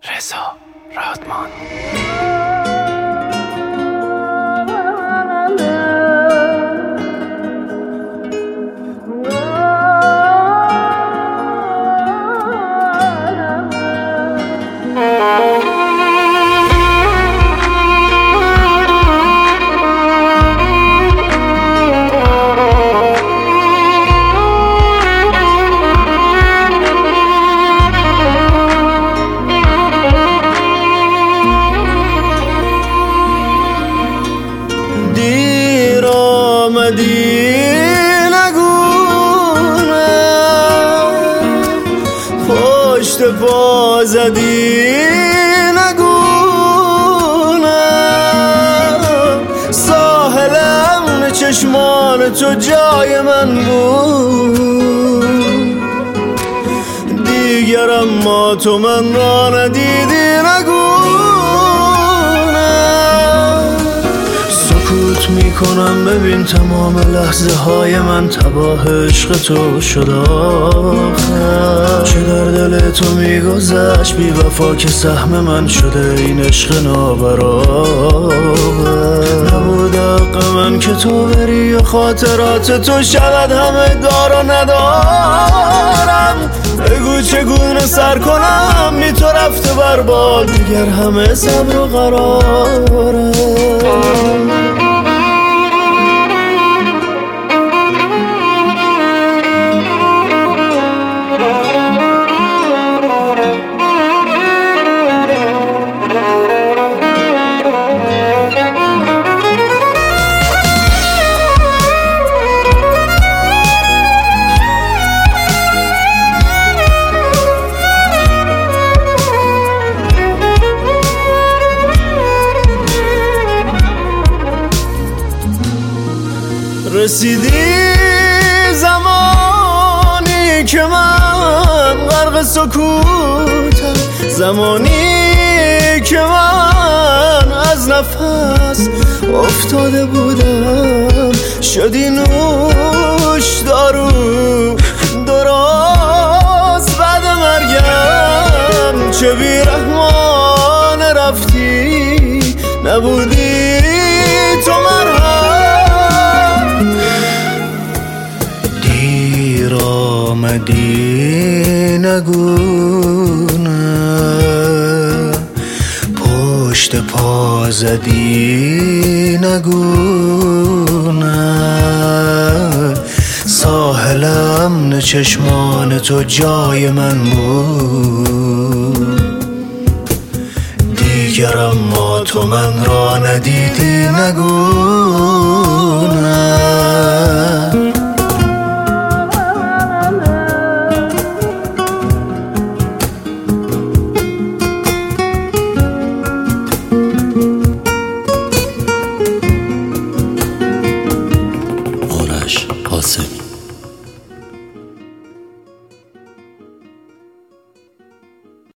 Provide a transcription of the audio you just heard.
رضا رادمان. دیر آمدی نگونه، پشت پا زدی نگونه، ساحلم چشمان تو جای من بود، دیگر اما تو من را ندیدی نگونه. سکوت میکنم ببین تمام لحظه های من تباه عشق تو شد آخر، چه در دل تو میگذشت بی وفا که سهم من شده این عشق نابرابر. نبود حق من که تو بری و خاطرات تو شود همه دار و ندارم. بگو چگونه سر کنم بی تو رفته برباد، دیگر همه صبر و قرارم. رسیدی زمانی که من غرق سکوتم، زمانی که من از نفس افتاده بودم، شدی نوش دارو درست بعد مرگم. چه بیرحمانه رفتی، نبودی تو مرهم. دیر آمدی نگونه، پشت پا زدی نگونه، ساحلم نه چشمان تو جای من بود، دیگر اما تو من را ندیدی نگونه. آرش قاسمی.